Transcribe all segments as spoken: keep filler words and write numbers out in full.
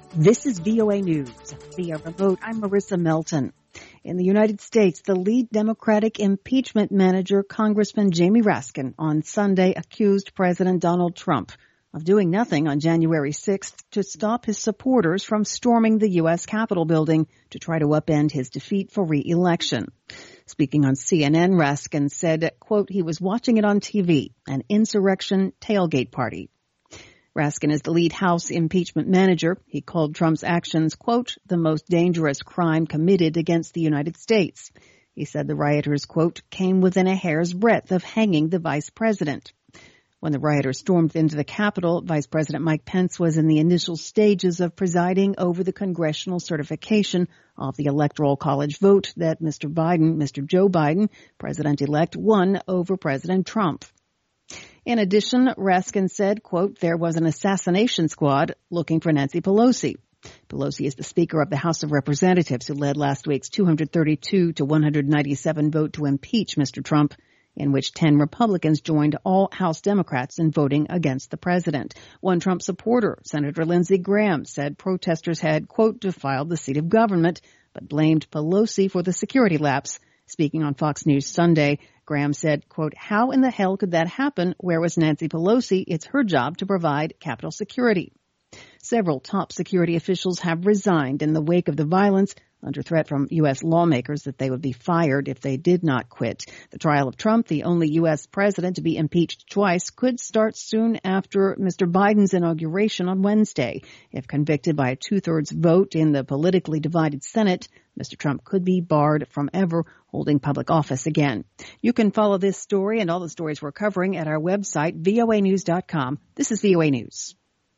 This is V O A News. Via remote, I'm Marissa Melton. In the United States, the lead Democratic impeachment manager, Congressman Jamie Raskin, on Sunday accused President Donald Trump of doing nothing on January sixth to stop his supporters from storming the U S Capitol building to try to upend his defeat for re-election. Speaking on C N N, Raskin said, quote, he was watching it on T V, an insurrection tailgate party. Raskin is the lead House impeachment manager. He called Trump's actions, quote, the most dangerous crime committed against the United States. He said the rioters, quote, came within a hair's breadth of hanging the vice president. When the rioters stormed into the Capitol, Vice President Mike Pence was in the initial stages of presiding over the congressional certification of the Electoral College vote that Mister Biden, Mister Joe Biden, President-elect, won over President Trump. In addition, Raskin said, quote, there was an assassination squad looking for Nancy Pelosi. Pelosi is the Speaker of the House of Representatives who led last week's two hundred thirty-two to one hundred ninety-seven vote to impeach Mister Trump, in which ten Republicans joined all House Democrats in voting against the president. One Trump supporter, Senator Lindsey Graham, said protesters had, quote, defiled the seat of government, but blamed Pelosi for the security lapse. Speaking on Fox News Sunday, Graham said, quote, how in the hell could that happen? Where was Nancy Pelosi? It's her job to provide Capitol security. Several top security officials have resigned in the wake of the violence, under threat from U S lawmakers that they would be fired if they did not quit. The trial of Trump, the only U S president to be impeached twice, could start soon after Mister Biden's inauguration on Wednesday. If convicted by a two-thirds vote in the politically divided Senate, Mister Trump could be barred from ever holding public office again. You can follow this story and all the stories we're covering at our website, V O A news dot com. This is V O A News.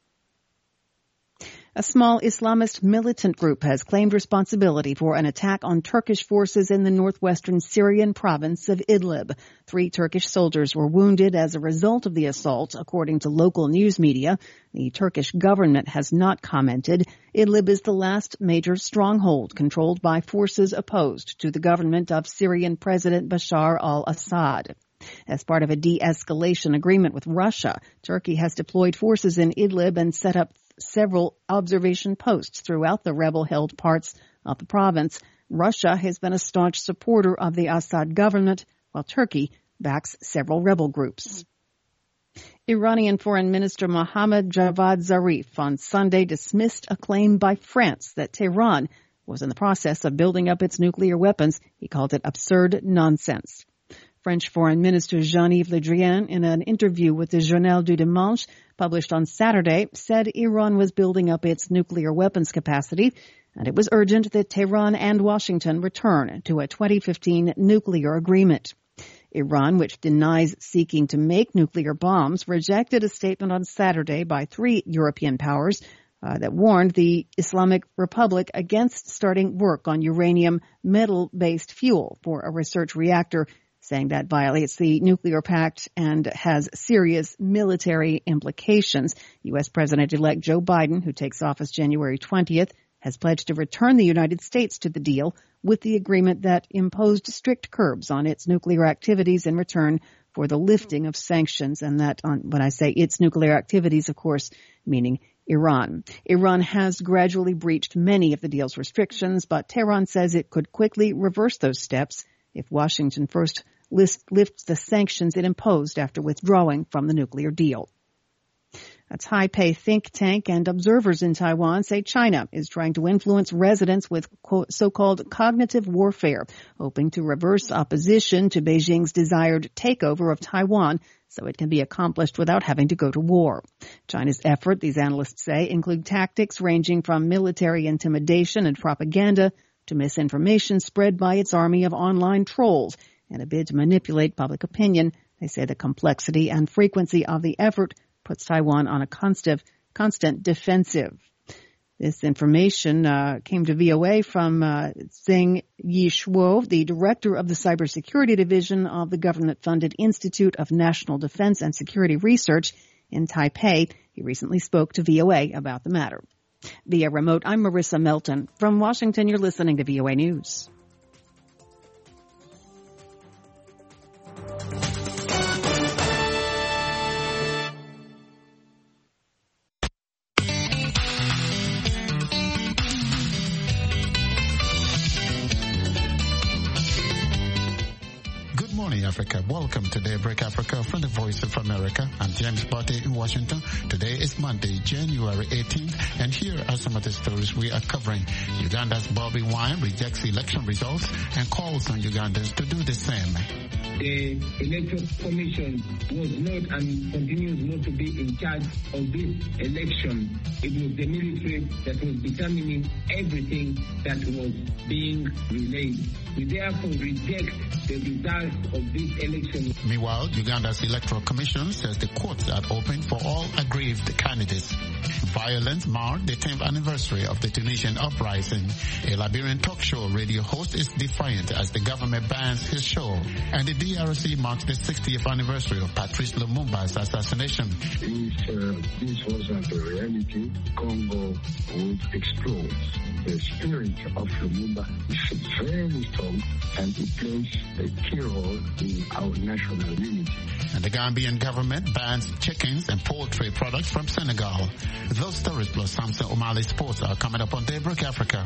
A small Islamist militant group has claimed responsibility for an attack on Turkish forces in the northwestern Syrian province of Idlib. Three Turkish soldiers were wounded as a result of the assault, according to local news media. The Turkish government has not commented. Idlib is the last major stronghold controlled by forces opposed to the government of Syrian President Bashar al-Assad. As part of a de-escalation agreement with Russia, Turkey has deployed forces in Idlib and set up several observation posts throughout the rebel-held parts of the province. Russia has been a staunch supporter of the Assad government, while Turkey backs several rebel groups. Iranian Foreign Minister Mohammad Javad Zarif on Sunday dismissed a claim by France that Tehran was in the process of building up its nuclear weapons. He called it absurd nonsense. French Foreign Minister Jean-Yves Le Drian, in an interview with the Journal du Dimanche, published on Saturday, said Iran was building up its nuclear weapons capacity, and it was urgent that Tehran and Washington return to a twenty fifteen nuclear agreement. Iran, which denies seeking to make nuclear bombs, rejected a statement on Saturday by three European powers uh, that warned the Islamic Republic against starting work on uranium metal-based fuel for a research reactor, saying that violates the nuclear pact and has serious military implications. U S President-elect Joe Biden, who takes office January twentieth, has pledged to return the United States to the deal with the agreement that imposed strict curbs on its nuclear activities in return for the lifting of sanctions. And that, on, when I say its nuclear activities, of course, meaning Iran. Iran has gradually breached many of the deal's restrictions, but Tehran says it could quickly reverse those steps if Washington first list, lifts the sanctions it imposed after withdrawing from the nuclear deal. A Taipei think tank and observers in Taiwan say China is trying to influence residents with so-called cognitive warfare, hoping to reverse opposition to Beijing's desired takeover of Taiwan so it can be accomplished without having to go to war. China's effort, these analysts say, include tactics ranging from military intimidation and propaganda to misinformation spread by its army of online trolls in a bid to manipulate public opinion. They say the complexity and frequency of the effort puts Taiwan on a constant, constant defensive. This information uh, came to V O A from uh, Zheng Yishuo, the director of the cybersecurity division of the government-funded Institute of National Defense and Security Research in Taipei. He recently spoke to V O A about the matter. Via remote, I'm Marissa Melton. From Washington, you're listening to V O A News. Africa. Welcome to Daybreak Africa from the Voice of America. I'm James Barty in Washington. Today is Monday, January eighteenth, and here are some of the stories we are covering. Uganda's Bobi Wine rejects election results and calls on Ugandans to do the same. The Electoral Commission was not and continues not to be in charge of this election. It was the military that was determining everything that was being relayed. We therefore reject the results of this election. Meanwhile, Uganda's Electoral Commission says the courts are open for all aggrieved candidates. Violence marked the tenth anniversary of the Tunisian uprising. A Liberian talk show radio host is defiant as the government bans his show. And the D R C marks the sixtieth anniversary of Patrice Lumumba's assassination. If uh, this wasn't a reality, Congo would explode. The spirit of Lumumba is very strong and it plays a key role in our national unity. And the Gambian government bans chickens and poultry products from Senegal. Those stories plus Samson O'Malley Sports are coming up on Daybreak Africa.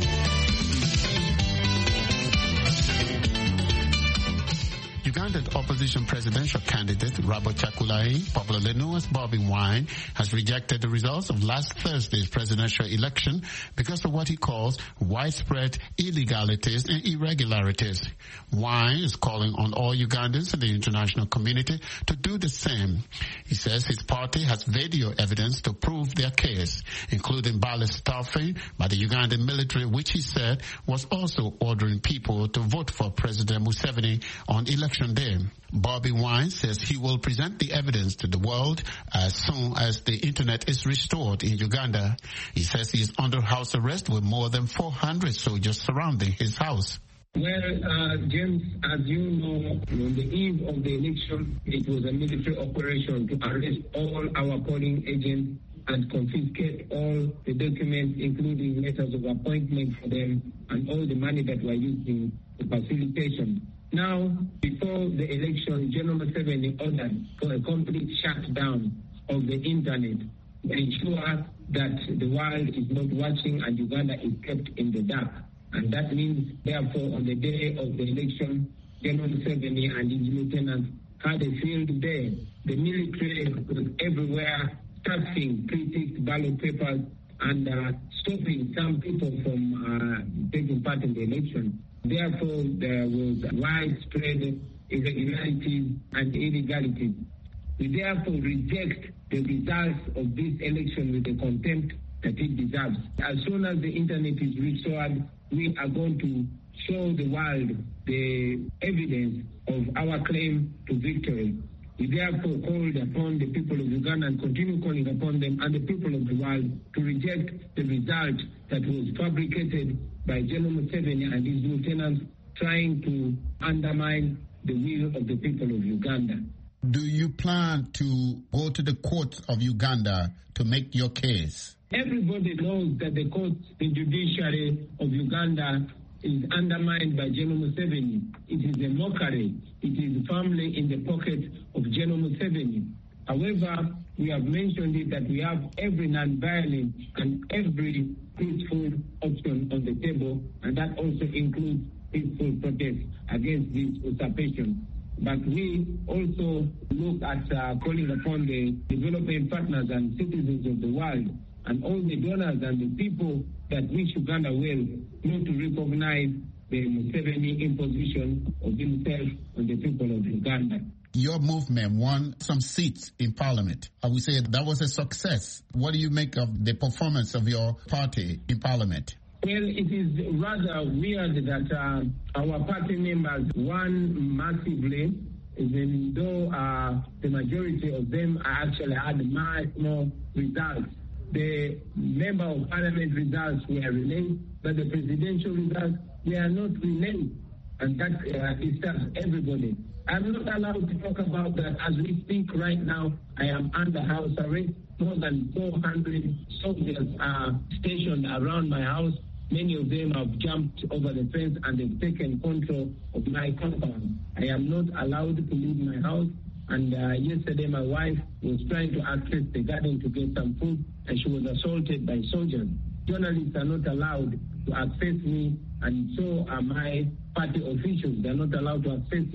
Ugandan opposition presidential candidate Robert Chakulai, popularly known as Bobi Wine, has rejected the results of last Thursday's presidential election because of what he calls widespread illegalities and irregularities. Wine is calling on all Ugandans in the international community to do the same. He says his party has video evidence to prove their case, including ballot stuffing by the Ugandan military, which he said was also ordering people to vote for President Museveni on election day. Bobi Wine says he will present the evidence to the world as soon as the internet is restored in Uganda. He says he is under house arrest with more than four hundred soldiers surrounding his house. Well, uh, James, as you know, on the eve of the election, it was a military operation to arrest all our polling agents and confiscate all the documents, including letters of appointment for them and all the money that were used in the facilitation. Now, before the election, General Museveni ordered for a complete shutdown of the internet to ensure that the world is not watching and Uganda is kept in the dark. And that means, therefore, on the day of the election, General Museveni and his lieutenants had a field day. The military was everywhere, stuffing pre-ticked ballot papers and uh, stopping some people from uh, taking part in the election. Therefore, there was widespread irregularities and illegalities. We therefore reject the results of this election with the contempt that it deserves. As soon as the internet is restored, we are going to show the world the evidence of our claim to victory. We therefore called upon the people of Uganda and continue calling upon them and the people of the world to reject the result that was fabricated by General Museveni and his lieutenants trying to undermine the will of the people of Uganda. Do you plan to go to the courts of Uganda to make your case? Everybody knows that the courts, the judiciary of Uganda is undermined by General Museveni. It is a mockery. It is firmly in the pocket of General Museveni. However, we have mentioned it that we have every non-violent and every peaceful option on the table, and that also includes peaceful protest against this usurpation. But we also look at uh, calling upon the development partners and citizens of the world and all the donors and the people that wish Uganda well not to recognize the Museveni imposition of himself on the people of Uganda. Your movement won some seats in parliament. I would say that was a success. What do you make of the performance of your party in parliament? Well, it is rather weird that uh, our party members won massively, even though uh, the majority of them actually had much more results. The member of parliament results were relayed, but the presidential results were not relayed. And that uh, disturbs everybody. I'm not allowed to talk about that. As we speak right now, I am under house arrest. More than four hundred soldiers are stationed around my house. Many of them have jumped over the fence and they've taken control of my compound. I am not allowed to leave my house. And uh, yesterday my wife was trying to access the garden to get some food and she was assaulted by soldiers. Journalists are not allowed to access me, and so are my party officials. They are not allowed to access me.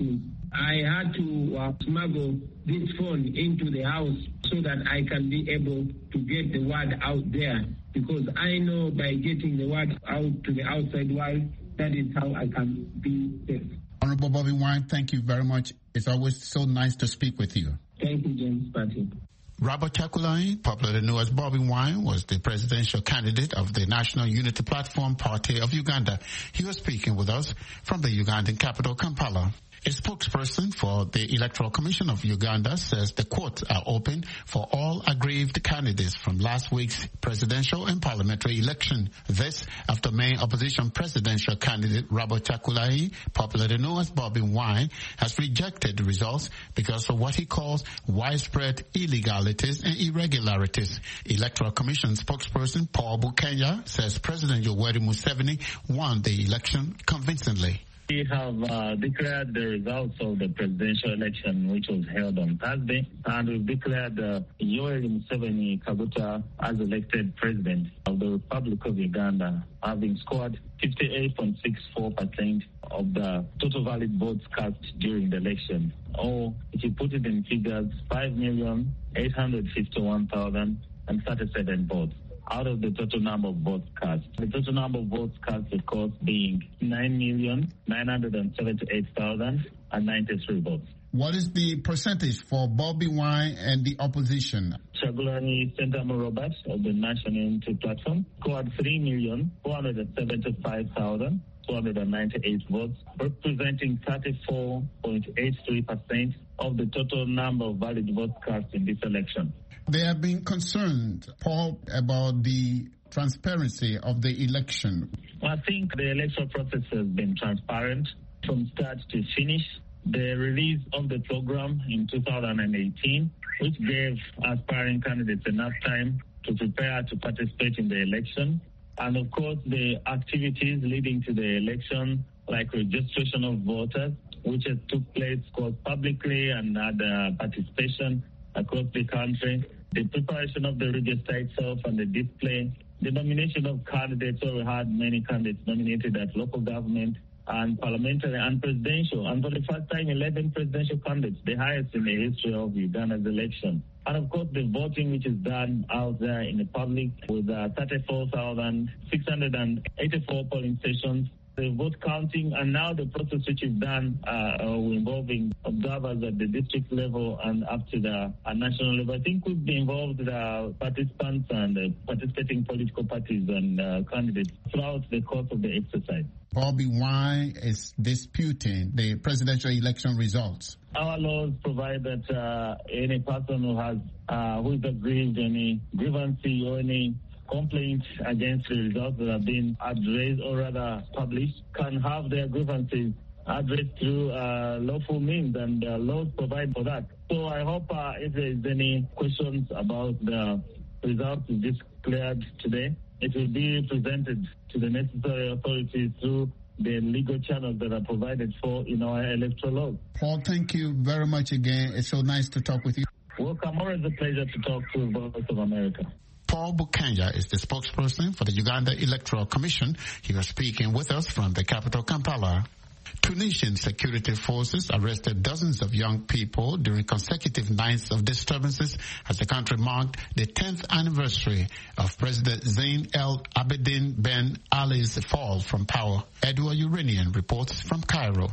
I had to uh, smuggle this phone into the house so that I can be able to get the word out there, because I know by getting the word out to the outside world, that is how I can be safe. Honorable Bobby Wine, thank you very much. It's always so nice to speak with you. Thank you, James Patty. Robert Chakulai, popularly known as Bobby Wine, was the presidential candidate of the National Unity Platform Party of Uganda. He was speaking with us from the Ugandan capital, Kampala. A spokesperson for the Electoral Commission of Uganda says the courts are open for all aggrieved candidates from last week's presidential and parliamentary election. This after main opposition presidential candidate Robert Chakulai, popularly known as Bobby Wine, has rejected the results because of what he calls widespread illegalities and irregularities. Electoral Commission spokesperson Paul Bukenya says President Yoweri Museveni won the election convincingly. We have uh, declared the results of the presidential election, which was held on Thursday, and we've declared uh, Yoweri Museveni Kaguta as elected president of the Republic of Uganda, having scored fifty-eight point six four percent of the total valid votes cast during the election. Or, if you put it in figures, five million eight hundred fifty-one thousand thirty-seven votes out of the total number of votes cast. The total number of votes cast, of course, being nine million nine hundred seventy-eight thousand ninety-three votes. What is the percentage for Bobby Wine and the opposition? Chakulani Sentamu Robert of the National Unity Platform scored three million four hundred seventy-five thousand two hundred ninety-eight votes, representing thirty-four point eight three percent of the total number of valid votes cast in this election. They have been concerned, Paul, about the transparency of the election. I think the electoral process has been transparent from start to finish. The release of the program in two thousand eighteen, which gave aspiring candidates enough time to prepare to participate in the election. And of course, the activities leading to the election, like registration of voters, which has took place both publicly and other participation across the country. The preparation of the register itself and the display, the nomination of candidates, so we had many candidates nominated at local government and parliamentary and presidential. And for the first time, eleven presidential candidates, the highest in the history of Uganda's election. And of course, the voting which is done out there in the public with uh, thirty-four thousand six hundred eighty-four polling stations, the vote counting, and now the process which is done uh, involving observers at the district level and up to the uh, national level. I think we've involved the participants and uh, participating political parties and uh, candidates throughout the course of the exercise. Bobby Wine is disputing the presidential election results. Our laws provide that uh, any person who has uh, who is aggrieved, any grievance or any complaints against the results that have been addressed or rather published can have their grievances addressed through uh, lawful means, and uh, laws provide for that. So I hope uh, if there is any questions about the results declared today, it will be presented to the necessary authorities through the legal channels that are provided for in our electoral laws. Paul, thank you very much again. It's so nice to talk with you. Welcome. Always a pleasure to talk to Voice of America. Paul Bukenya is the spokesperson for the Uganda Electoral Commission. He was speaking with us from the capital, Kampala. Tunisian security forces arrested dozens of young people during consecutive nights of disturbances as the country marked the tenth anniversary of President Zain El Abidine Ben Ali's fall from power. Edward Uranian reports from Cairo.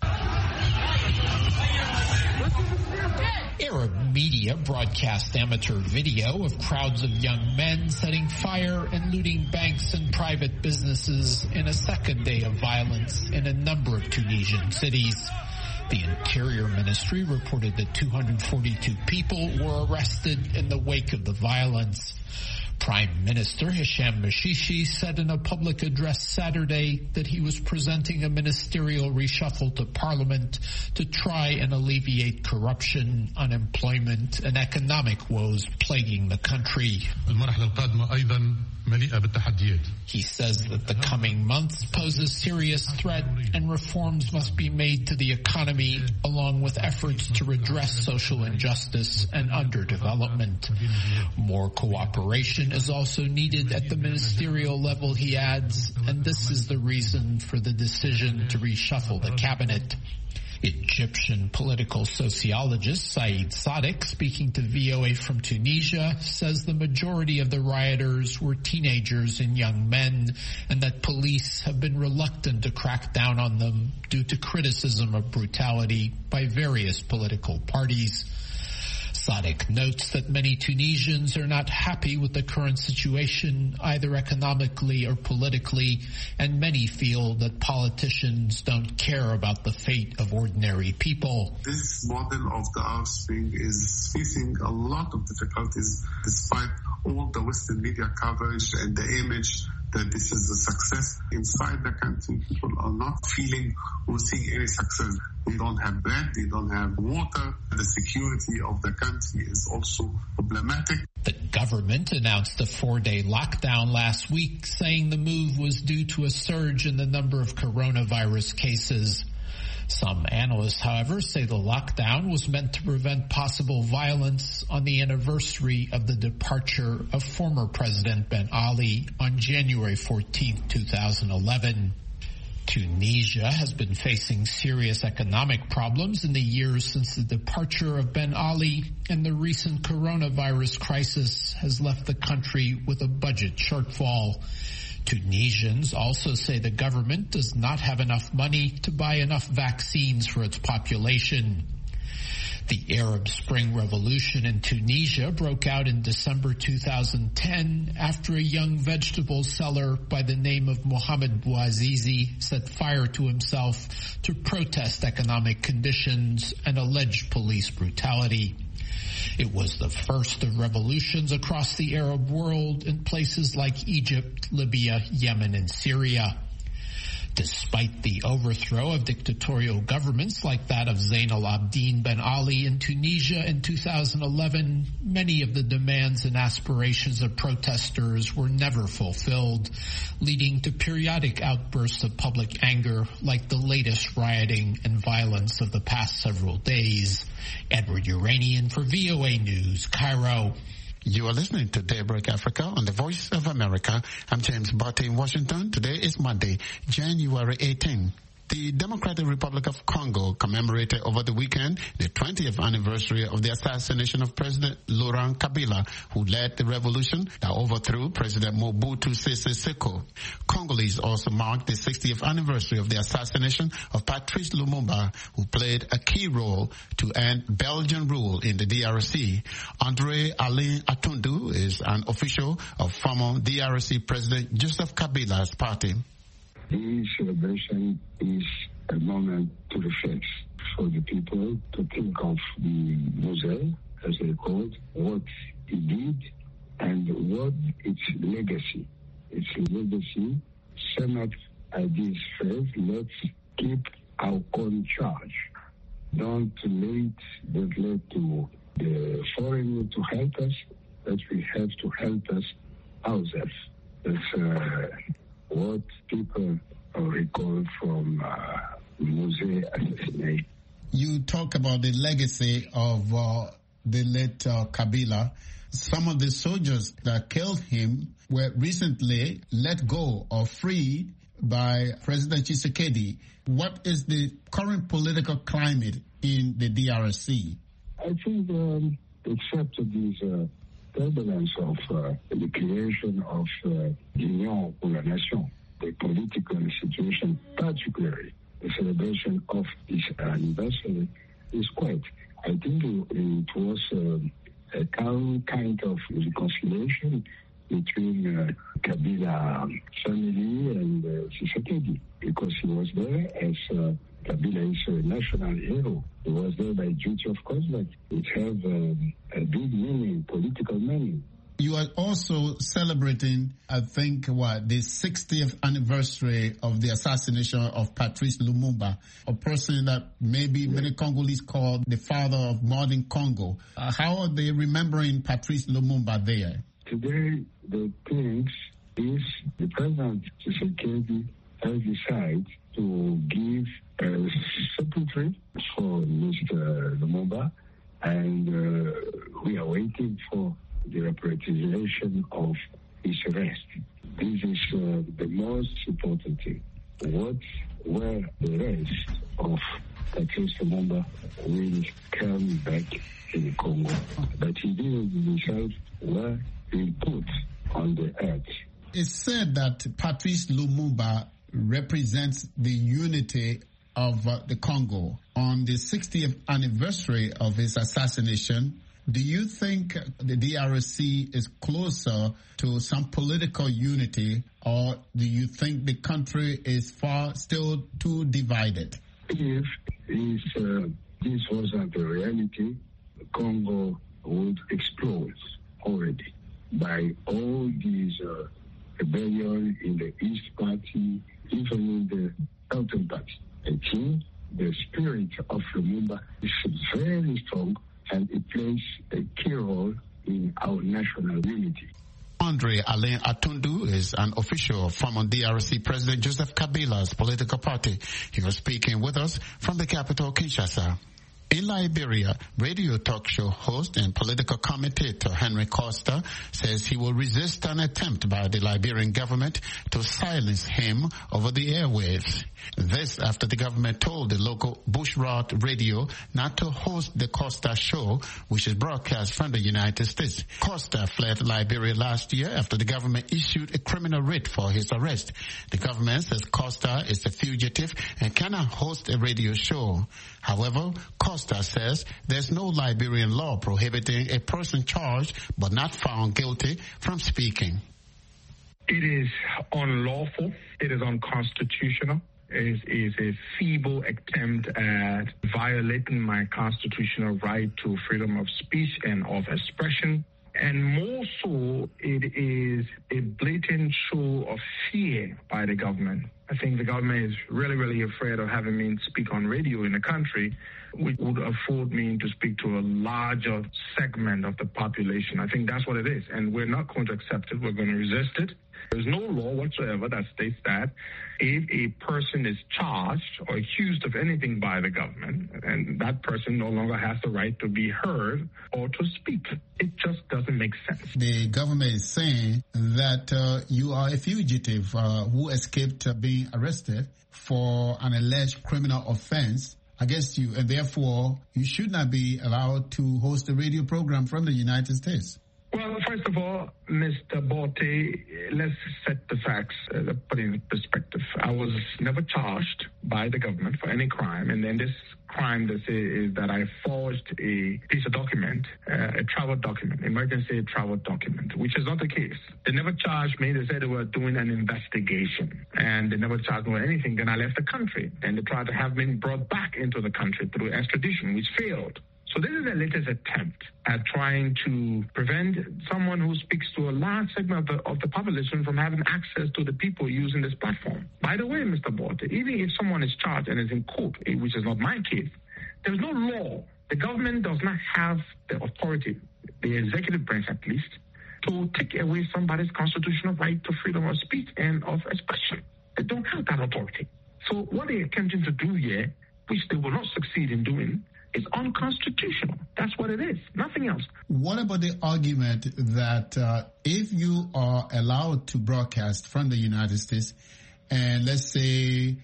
Arab media broadcast amateur video of crowds of young men setting fire and looting banks and private businesses in a second day of violence in a number of Tunisian cities. The Interior Ministry reported that two hundred forty-two people were arrested in the wake of the violence. Prime Minister Hisham Mashishi said in a public address Saturday that he was presenting a ministerial reshuffle to Parliament to try and alleviate corruption, unemployment, and economic woes plaguing the country. He says that the coming months pose a serious threat and reforms must be made to the economy along with efforts to redress social injustice and underdevelopment. More cooperation is also needed at the ministerial level, he adds, and this is the reason for the decision to reshuffle the cabinet. Egyptian political sociologist Said Sadiq, speaking to V O A from Tunisia, says the majority of the rioters were teenagers and young men, and that police have been reluctant to crack down on them due to criticism of brutality by various political parties. Sadiq notes that many Tunisians are not happy with the current situation, either economically or politically, and many feel that politicians don't care about the fate of ordinary people. This model of the Arab Spring is facing a lot of difficulties despite all the Western media coverage and the image that this is a success. Inside the country, people are not feeling or seeing any success. They don't have bread, they don't have water. The security of the country is also problematic. The government announced a four-day lockdown last week, saying the move was due to a surge in the number of coronavirus cases. Some analysts, however, say the lockdown was meant to prevent possible violence on the anniversary of the departure of former President Ben Ali on January fourteenth, two thousand eleven. Tunisia has been facing serious economic problems in the years since the departure of Ben Ali, and the recent coronavirus crisis has left the country with a budget shortfall. Tunisians also say the government does not have enough money to buy enough vaccines for its population. The Arab Spring Revolution in Tunisia broke out in December two thousand ten after a young vegetable seller by the name of Mohamed Bouazizi set fire to himself to protest economic conditions and alleged police brutality. It was the first of revolutions across the Arab world in places like Egypt, Libya, Yemen, and Syria. Despite the overthrow of dictatorial governments like that of Zain al-Abidine Ben Ali in Tunisia in two thousand eleven, many of the demands and aspirations of protesters were never fulfilled, leading to periodic outbursts of public anger like the latest rioting and violence of the past several days. Edward Uranian for V O A News, Cairo. You are listening to Daybreak Africa on the Voice of America. I'm James Barty in Washington. Today is Monday, January eighteenth. The Democratic Republic of Congo commemorated over the weekend the twentieth anniversary of the assassination of President Laurent Kabila, who led the revolution that overthrew President Mobutu Sese Seko. Congolese also marked the sixtieth anniversary of the assassination of Patrice Lumumba, who played a key role to end Belgian rule in the D R C. Andre Alain Atundu is an official of former D R C President Joseph Kabila's party. This celebration is a moment to reflect for the people, to think of the Moselle, as they call it, what he did and what its legacy. Its legacy, sum up ideas first, let's keep our own charge. Don't let, don't let to the foreigner to help us, but we have to help us ourselves. That's uh, what people recall from uh, Moselle assassination. You talk about the legacy of uh, the late uh, Kabila. Some of the soldiers that killed him were recently let go or freed by President Tshisekedi. What is the current political climate in the D R C? I think um, except this uh, turbulence of uh, the creation of uh, Union pour la Nation, the political situation, particularly the celebration of this anniversary, is quite. I think it, it was uh, a kind of reconciliation between uh, Kabila family and uh, Tshisekedi, because he was there as uh, Kabila is a national hero. He was there by duty of course, but it has um, a big meaning, political meaning. You are also celebrating, I think, what, the sixtieth anniversary of the assassination of Patrice Lumumba, a person that maybe many Congolese call the father of modern Congo. Uh, how are they remembering Patrice Lumumba there? Today, the thing is the President Tshisekedi has decided to give a sepulchre for Mister Lumumba, and uh, we are waiting for the repatriation of his rest. This is uh, the most important thing. What were the rest of Patrice Lumumba will come back in Congo, but he didn't decide where he put on the earth. It's said that Patrice Lumumba represents the unity of uh, the Congo. On the sixtieth anniversary of his assassination, do you think the D R C is closer to some political unity, or do you think the country is far still too divided? If, if uh, this wasn't a reality, Congo would explode already by all these uh, rebellion in the East Party, even in the Southern Party. I think the spirit of Lumumba is very strong, and it plays a key role in our national unity. Andre Alain Atundu is an official from D R C President Joseph Kabila's political party. He was speaking with us from the capital, Kinshasa. In Liberia, radio talk show host and political commentator Henry Costa says he will resist an attempt by the Liberian government to silence him over the airwaves. This after the government told the local Bushrat radio not to host the Costa show, which is broadcast from the United States. Costa fled Liberia last year after the government issued a criminal writ for his arrest. The government says Costa is a fugitive and cannot host a radio show. However, Costa says there's no Liberian law prohibiting a person charged but not found guilty from speaking. It is unlawful. It is unconstitutional. It is a feeble attempt at violating my constitutional right to freedom of speech and of expression. And more so, it is a blatant show of fear by the government. I think the government is really, really afraid of having me speak on radio in the country, which would afford me to speak to a larger segment of the population. I think that's what it is. And we're not going to accept it. We're going to resist it. There's no law whatsoever that states that if a person is charged or accused of anything by the government, and that person no longer has the right to be heard or to speak. It just doesn't make sense. The government is saying that uh, you are a fugitive uh, who escaped uh, being arrested for an alleged criminal offense against you, and therefore you should not be allowed to host a radio program from the United States. Well, first of all, Mister Bote, let's set the facts, uh, put in perspective. I was never charged by the government for any crime, and then this crime they say is that I forged a piece of document, uh, a travel document, emergency travel document, which is not the case. They never charged me. They said they were doing an investigation, and they never charged me with anything. Then I left the country, and they tried to have me brought back into the country through extradition, which failed. So this is the latest attempt at trying to prevent someone who speaks to a large segment of the, of the population from having access to the people using this platform. By the way, Mister Bote, even if someone is charged and is in court, which is not my case, there's no law. The government does not have the authority, the executive branch at least, to take away somebody's constitutional right to freedom of speech and of expression. They don't have that authority. So what they're attempting to do here, which they will not succeed in doing, is unconstitutional. That's what it is. Nothing else. What about the argument that uh, if you are allowed to broadcast from the United States, and let's say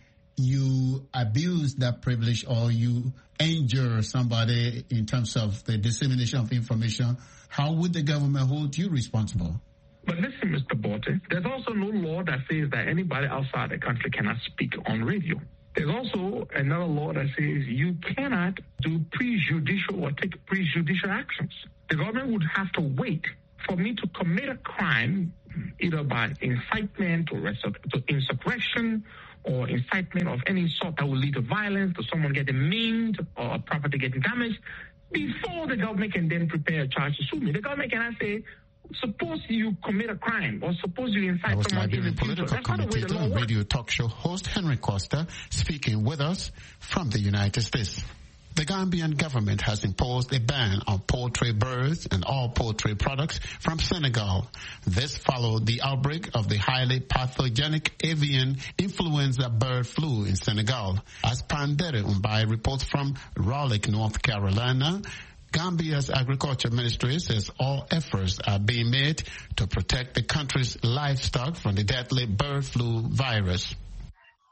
you abuse that privilege or you injure somebody in terms of the dissemination of information, how would the government hold you responsible? But listen, Mister Bote, there's also no law that says that anybody outside the country cannot speak on radio. There's also another law that says you cannot do prejudicial or take prejudicial actions. The government would have to wait for me to commit a crime, either by incitement or to insurrection or incitement of any sort that will lead to violence, to someone getting maimed or property getting damaged, before the government can then prepare a charge to sue me. The government cannot say, suppose you commit a crime or suppose you incite was someone Liberian in the future. political commentator and radio talk show host Henry Costa speaking with us from the United States. The Gambian government has imposed a ban on poultry birds and all poultry products from Senegal. This followed the outbreak of the highly pathogenic avian influenza bird flu in Senegal. As Pandere Umbai reports from Raleigh, North Carolina, Gambia's agriculture ministry says all efforts are being made to protect the country's livestock from the deadly bird flu virus.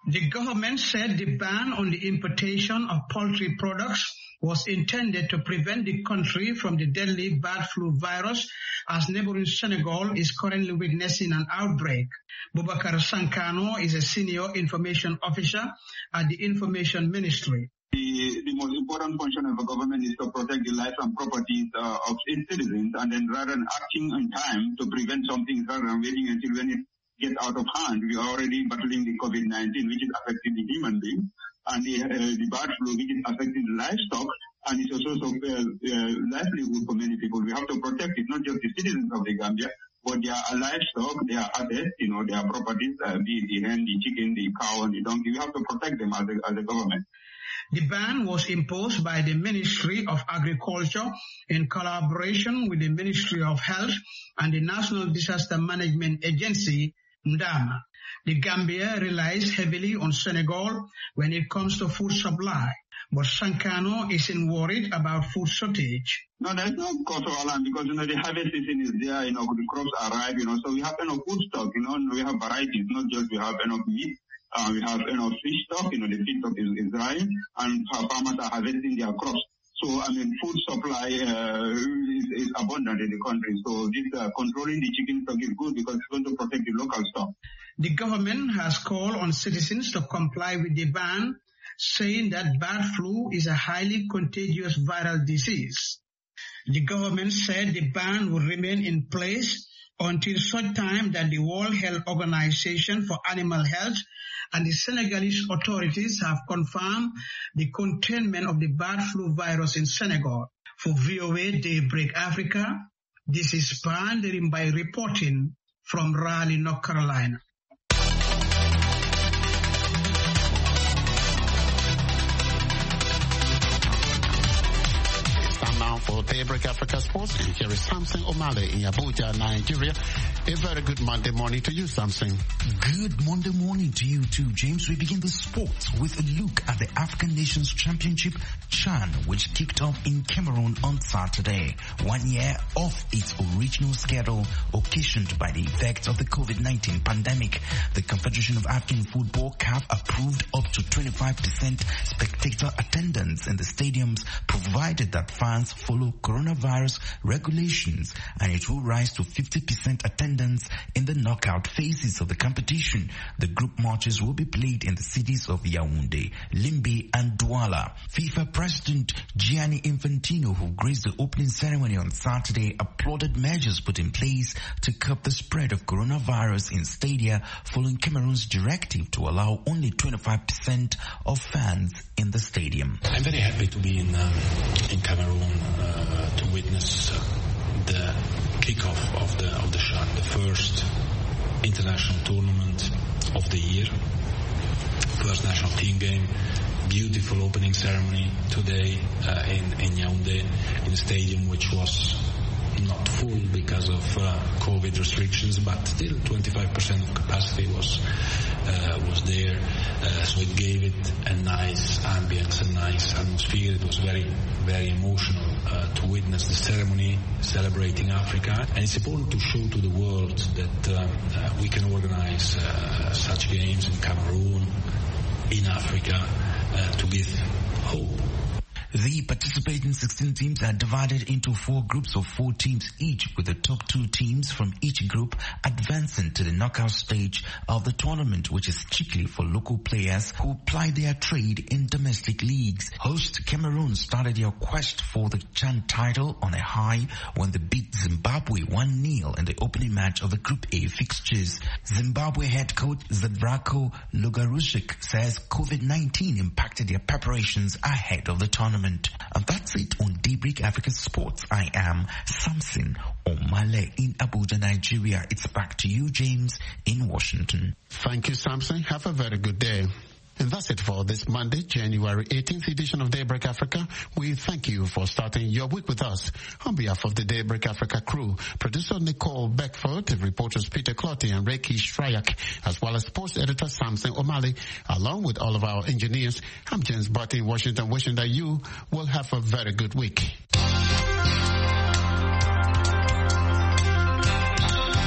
The government said the ban on the importation of poultry products was intended to prevent the country from the deadly bird flu virus, as neighboring Senegal is currently witnessing an outbreak. Boubacar Sankano is a senior information officer at the Information Ministry. The, the most important function of the government is to protect the lives and properties uh, of its citizens, and then rather than acting on time to prevent something rather than waiting until when it gets out of hand. We are already battling the COVID nineteen, which is affecting the human beings, and the, uh, the bird flu, which is affecting the livestock, and it's a source of uh, uh, livelihood for many people. We have to protect it, not just the citizens of the Gambia, but their livestock, their assets, you know, their properties, uh, be it the hen, the chicken, the cow, and the donkey. We have to protect them as a, as a government. The ban was imposed by the Ministry of Agriculture in collaboration with the Ministry of Health and the National Disaster Management Agency, Ndama. The Gambia relies heavily on Senegal when it comes to food supply, but Sankano isn't worried about food shortage. No, there's no cause for alarm because, you know, the harvest season is there, you know, the crops arrive, you know, so we have enough food stock, you know, and we have varieties, not just we have enough meat. Uh, we have enough fish stock, you know, the fish stock is, is dry, and farmers are harvesting their crops. So, I mean, food supply uh, is, is abundant in the country. So, this uh, controlling the chicken stock is good because it's going to protect the local stock. The government has called on citizens to comply with the ban, saying that bird flu is a highly contagious viral disease. The government said the ban will remain in place until such time that the World Health Organization for Animal Health and the Senegalese authorities have confirmed the containment of the bird flu virus in Senegal. For V O A Daybreak Africa, this is Panderim by reporting from Raleigh, North Carolina. For Daybreak Africa Sports, and here is Samson Omale in Abuja, Nigeria. A very good Monday morning to you, Samson. Good Monday morning to you too, James. We begin the sports with a look at the African Nations Championship, CHAN, which kicked off in Cameroon on Saturday, one year off its original schedule, occasioned by the effects of the COVID nineteen pandemic. The Confederation of African Football, C A F, approved up to twenty-five percent spectator attendance in the stadiums, provided that fans follow coronavirus regulations, and it will rise to fifty percent attendance in the knockout phases of the competition. The group matches will be played in the cities of Yaoundé, Limbe, and Douala. FIFA President Gianni Infantino, who graced the opening ceremony on Saturday, applauded measures put in place to curb the spread of coronavirus in stadia following Cameroon's directive to allow only twenty-five percent of fans in the stadium. I'm very happy to be in um, in Cameroon uh, to witness uh, the kickoff of the of the CHAN, the first international tournament of the year, first national team game. Beautiful opening ceremony today uh, in in Yaoundé, in a stadium which was not full because of uh, COVID restrictions, but still twenty-five percent of capacity was uh, was there. Uh, so it gave it a nice ambience, a nice atmosphere. It was very, very emotional uh, to witness the ceremony celebrating Africa. And it's important to show to the world that uh, uh, we can organize uh, such games in Cameroon, in Africa, uh, to give hope. The participating sixteen teams are divided into four groups of four teams each, with the top two teams from each group advancing to the knockout stage of the tournament, which is strictly for local players who ply their trade in domestic leagues. Host Cameroon started their quest for the CHAN title on a high when they beat Zimbabwe one nil in the opening match of the Group A fixtures. Zimbabwe head coach Zdrako Lugarushik says COVID nineteen impacted their preparations ahead of the tournament. And that's it on Daybreak Africa Sports. I am Samson Omale in Abuja, Nigeria. It's back to you, James, in Washington. Thank you, Samson. Have a very good day. And that's it for this Monday, January eighteenth edition of Daybreak Africa. We thank you for starting your week with us. On behalf of the Daybreak Africa crew, producer Nicole Beckford, reporters Peter Clotty and Reiki Shryak, as well as sports editor Samson Omale, along with all of our engineers, I'm James Barty in Washington, wishing that you will have a very good week.